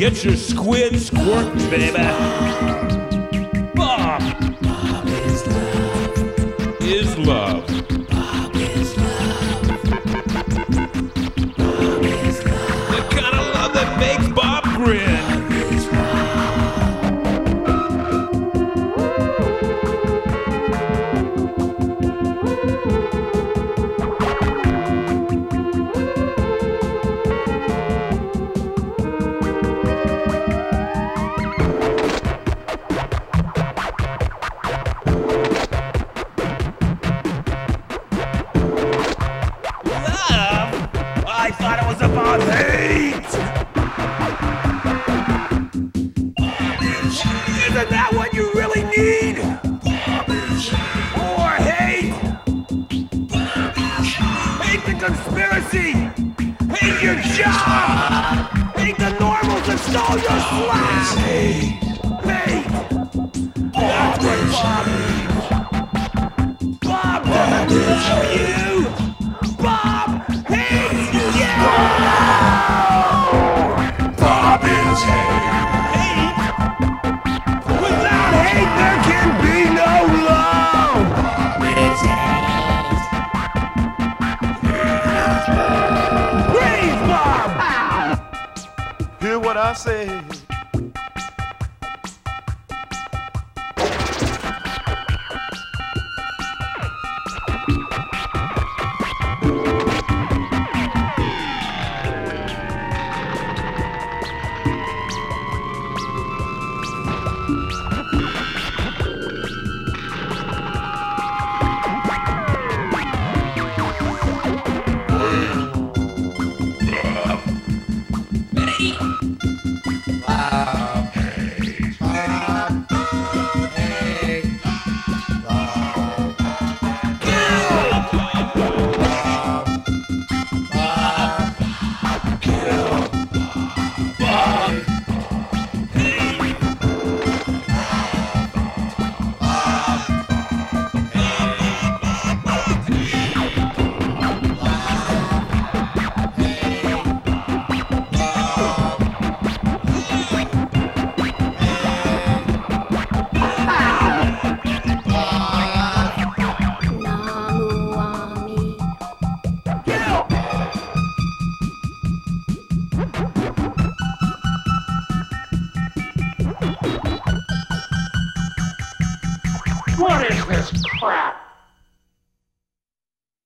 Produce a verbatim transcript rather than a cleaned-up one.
Get your squid squirting, baby. Bob. Bob is love. Is love. Bob is love. Bob is love. The kind of love that makes Bob grin. Bob is I thought it was about hate! Isn't that what you really need? More hate? Hate the conspiracy! Hate your job! Hate the normals that stole your slack! Hate! Hate! That's what Bob needs! Bob doesn't hate you! Bob hates you! Bob is hate. Hate? Without hate, there can be no love! Bob is hate. Please, Bob! Hear what I say. What is this crap?